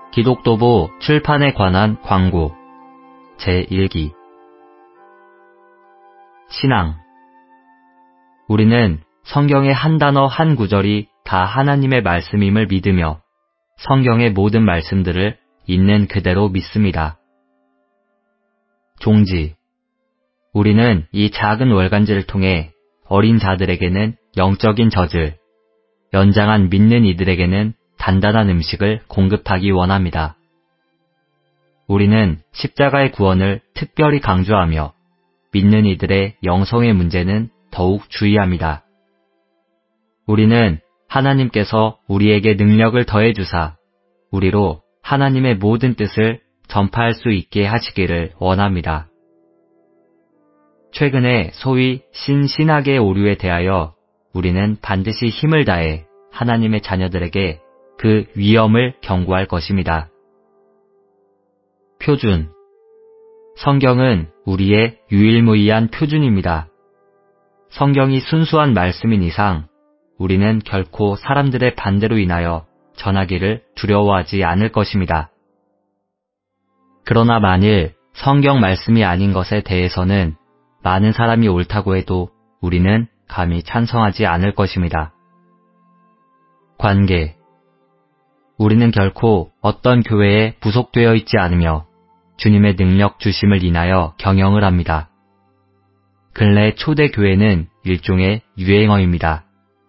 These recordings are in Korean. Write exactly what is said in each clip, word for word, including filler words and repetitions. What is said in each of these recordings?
기독도부 출판에 관한 광고 제일 기 신앙. 우리는 성경의 한 단어 한 구절이 다 하나님의 말씀임을 믿으며 성경의 모든 말씀들을 있는 그대로 믿습니다. 종지. 우리는 이 작은 월간지를 통해 어린 자들에게는 영적인 젖을, 연장한 믿는 이들에게는 단단한 음식을 공급하기 원합니다. 우리는 십자가의 구원을 특별히 강조하며 믿는 이들의 영성의 문제는 더욱 주의합니다. 우리는 하나님께서 우리에게 능력을 더해 주사 우리로 하나님의 모든 뜻을 전파할 수 있게 하시기를 원합니다. 최근에 소위 신신학의 오류에 대하여 우리는 반드시 힘을 다해 하나님의 자녀들에게 그 위험을 경고할 것입니다. 표준. 성경은 우리의 유일무이한 표준입니다. 성경이 순수한 말씀인 이상 우리는 결코 사람들의 반대로 인하여 전하기를 두려워하지 않을 것입니다. 그러나 만일 성경 말씀이 아닌 것에 대해서는 많은 사람이 옳다고 해도 우리는 감히 찬성하지 않을 것입니다. 관계. 우리는 결코 어떤 교회에 부속되어 있지 않으며 주님의 능력 주심을 인하여 경영을 합니다. 근래 초대교회는 일종의 유행어입니다.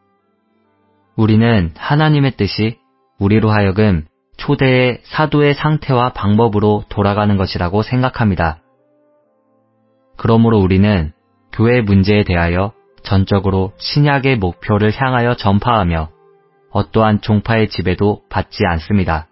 우리는 하나님의 뜻이 우리로 하여금 초대의 사도의 상태와 방법으로 돌아가는 것이라고 생각합니다. 그러므로 우리는 교회 문제에 대하여 전적으로 신약의 목표를 향하여 전파하며 어떠한 종파의 지배도 받지 않습니다.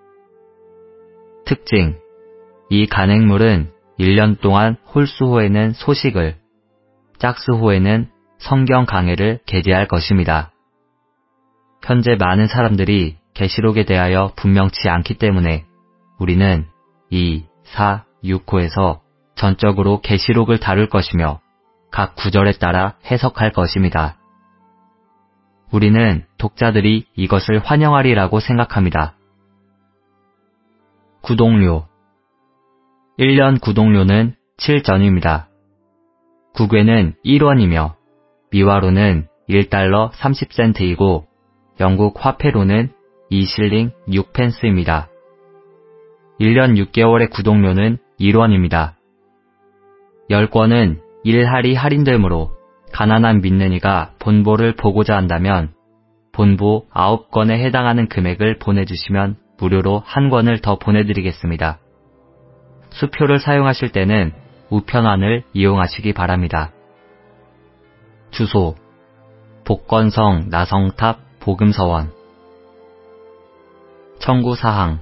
특징. 이 간행물은 일 년 동안 홀수호에는 소식을, 짝수호에는 성경 강해를 게재할 것입니다. 현재 많은 사람들이 계시록에 대하여 분명치 않기 때문에 우리는 이, 사, 육 호에서 전적으로 계시록을 다룰 것이며 각 구절에 따라 해석할 것입니다. 우리는 독자들이 이것을 환영하리라고 생각합니다. 구독료. 일 년 구독료는 칠 전입니다. 국외는 일 원이며 미화로는 일 달러 삼십 센트이고 영국 화폐로는 이 실링 육 펜스입니다. 일 년 육 개월의 구독료는 일 원입니다. 십 권은 일 할이 할인되므로 가난한 믿는 이가 본보를 보고자 한다면 본보 아홉 권에 해당하는 금액을 보내주시면 무료로 한 권을 더 보내드리겠습니다. 수표를 사용하실 때는 우편환을 이용하시기 바랍니다. 주소. 복건성 나성탑 복음서원. 청구사항.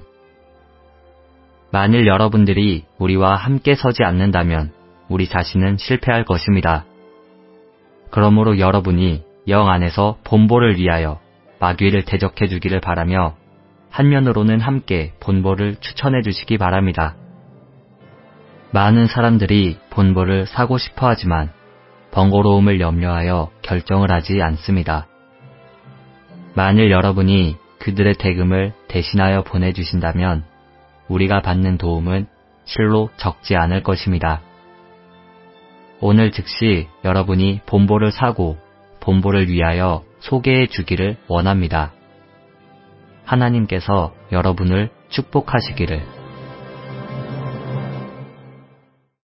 만일 여러분들이 우리와 함께 서지 않는다면 우리 자신은 실패할 것입니다. 그러므로 여러분이 영 안에서 본보를 위하여 마귀를 대적해 주기를 바라며 한면으로는 함께 본보를 추천해 주시기 바랍니다. 많은 사람들이 본보를 사고 싶어 하지만 번거로움을 염려하여 결정을 하지 않습니다. 만일 여러분이 그들의 대금을 대신하여 보내주신다면 우리가 받는 도움은 실로 적지 않을 것입니다. 오늘 즉시 여러분이 본보를 사고 본보를 위하여 소개해 주기를 원합니다. 하나님께서 여러분을 축복하시기를.